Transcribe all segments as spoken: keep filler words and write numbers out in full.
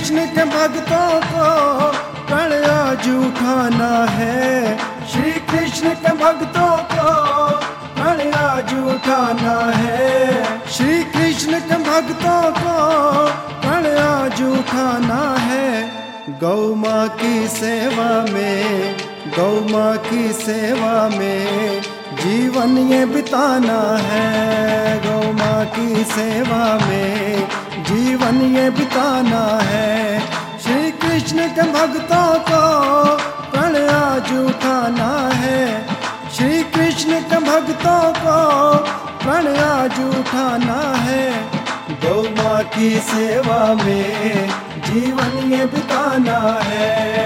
कृष्ण के भक्तों को प्रण आज उठाना है। श्री कृष्ण के भक्तों को प्रण आज उठाना है। श्री कृष्ण के भक्तों को प्रण आज उठाना है। गौ माँ की सेवा में, गौ माँ की सेवा में जीवन ये बिताना है। गौ माँ की सेवा में जीवन ये बिताना है। श्री कृष्ण के भक्तों को प्रण आज उठाना है। श्री कृष्ण के भक्तों को प्रण आज उठाना है। गौ माँ की सेवा में जीवन ये बिताना है।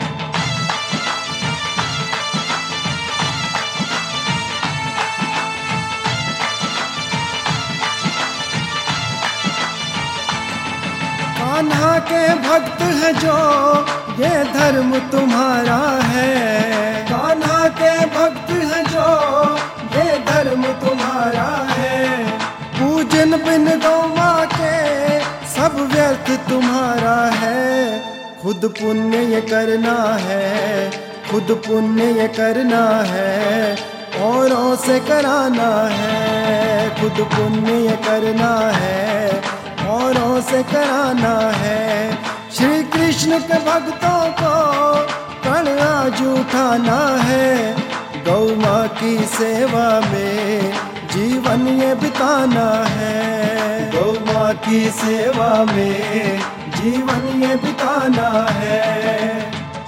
कान्हा के भक्त है जो ये धर्म तुम्हारा है। कान्हा के भक्त है जो ये धर्म तुम्हारा है। पूजन बिन गौ माँ के सब व्यर्थ तुम्हारा है। खुद पुण्य ये करना है, खुद पुण्य ये करना है, औरों से कराना है। खुद पुण्य ये करना है, औरों से कराना है। श्री कृष्ण के भक्तों को प्रण आज उठाना है। गौ माँ की सेवा में जीवन ये बिताना है। गौ माँ की सेवा में जीवन ये बिताना है।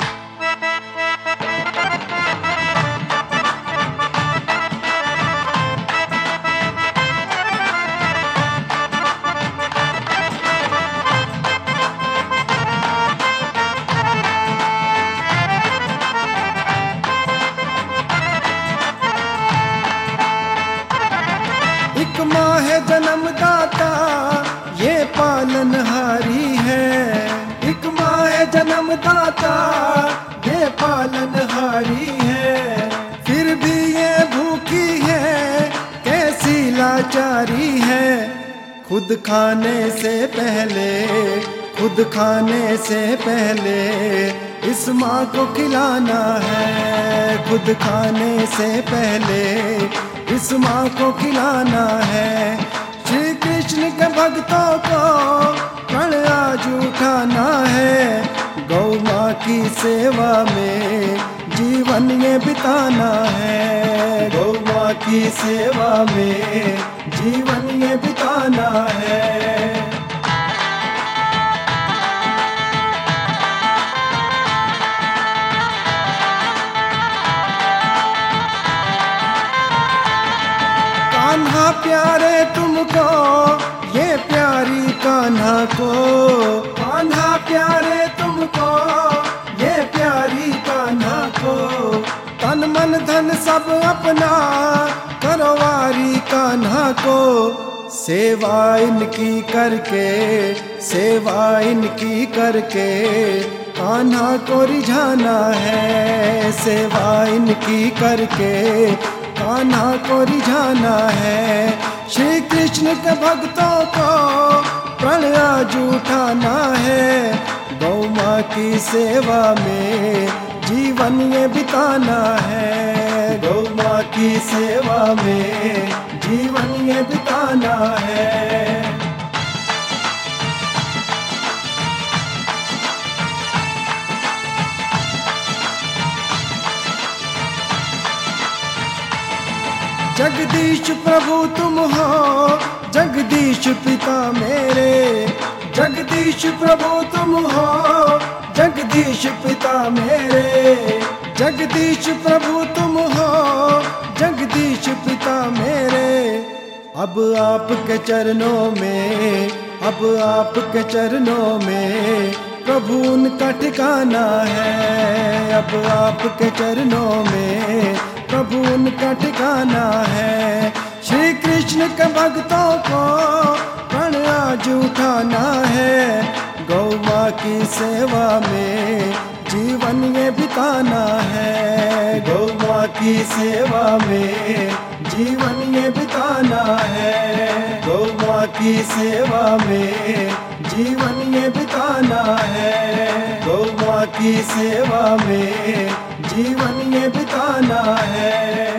एक माँ है जन्मदाता ये पालनहारी है। एक माँ है जन्मदाता ये पालनहारी है। फिर भी ये भूखी है कैसी लाचारी है। खुद खाने से पहले, खुद खाने से पहले इस माँ को खिलाना है। खुद खाने से पहले इस माँ को खिलाना है। श्री कृष्ण के भक्तों को प्रण आज उठाना है। गौ माँ की सेवा में जीवन ये बिताना है। गौ माँ की सेवा में जीवन ये बिताना है। कान्हा प्यारे तुमको ये प्यारी कान्हा को। कान्हा प्यारे तुमको ये प्यारी कान्हा को। तन मन धन सब अपना करवारी कान्हा को। सेवा इनकी करके, सेवा इनकी करके कान्हा को रिझाना है। सेवा इनकी करके कान्हा को रिझाना है। श्री कृष्ण के भक्तों को प्रण आज उठाना है। गौ माँ की सेवा में जीवन ये बिताना है। गौ माँ की सेवा में जीवन ये बिताना है। जगदीश प्रभु तुम हो, जगदीश पिता मेरे। जगदीश प्रभु तुम हो, जगदीश पिता मेरे। जगदीश प्रभु तुम हो, जगदीश पिता मेरे। अब आपके चरणों में, अब आपके चरणों में प्रभु उनका ठिकाना है। अब आपके चरणों में प्रभु उनका ठिकाना है। श्री कृष्ण के भक्तों को प्रण आज उठाना है। गौ माँ की सेवा में जीवन ये बिताना है। गौ माँ की सेवा में जीवन ये बिताना है। गौ माँ की सेवा में जीवन ये बिताना है। गौ माँ की सेवा में जीवन ये बिताना है।